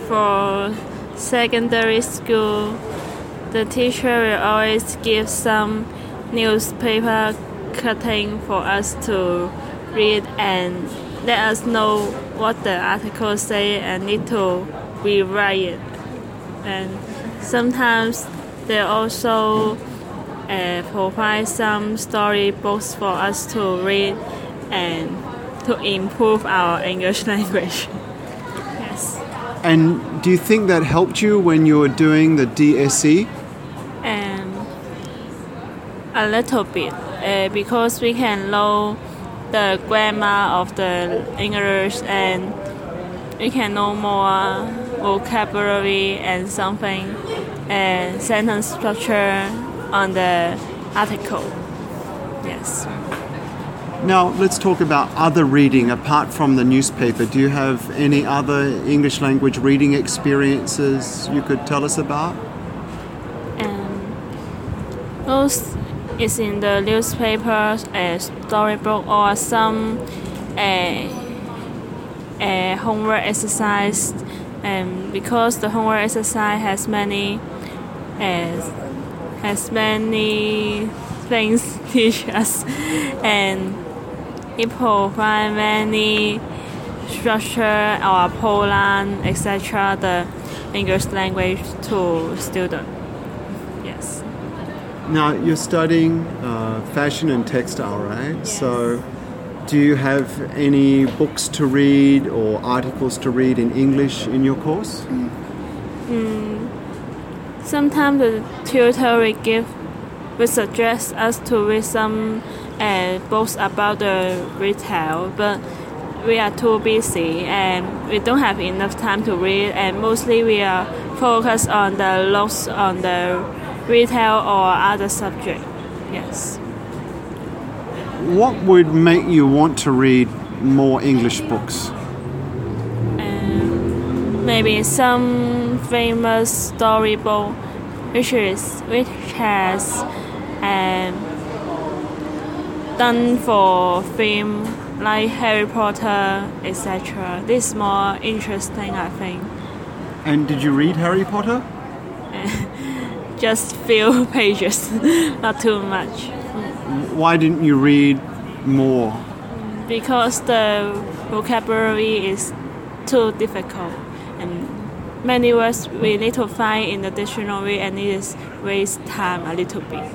for secondary school, the teacher will always give some newspaper cutting for us to read and let us know what the articles say and need to rewrite it. And sometimes they also provide some storybooks for us to read and to improve our English language. Yes. And do you think that helped you when you were doing the DSE? A little bit, because we can know the grammar of the English and we can know more vocabulary and something and sentence structure on the article. Yes. Now, let's talk about other reading apart from the newspaper. Do you have any other English language reading experiences you could tell us about? Most is in the newspaper, a storybook, or some homework exercise. Because the homework exercise has many things to teach us, and it provides many structure or pronoun, etc. the English language to students. Yes. Now, you're studying fashion and textile, right? Yes. So do you have any books to read or articles to read in English in your course? Sometimes the tutor will suggest us to read some books about the retail, but we are too busy and we don't have enough time to read, and mostly we are focused on the notes on the retail or other subject. Yes. What would make you want to read more English books? Maybe some famous storybook which has done for film like Harry Potter, etc. This is more interesting, I think. And did you read Harry Potter? Just few pages, not too much. Why didn't you read more? Because the vocabulary is too difficult, and many words we need to find in the dictionary, and it is waste time a little bit.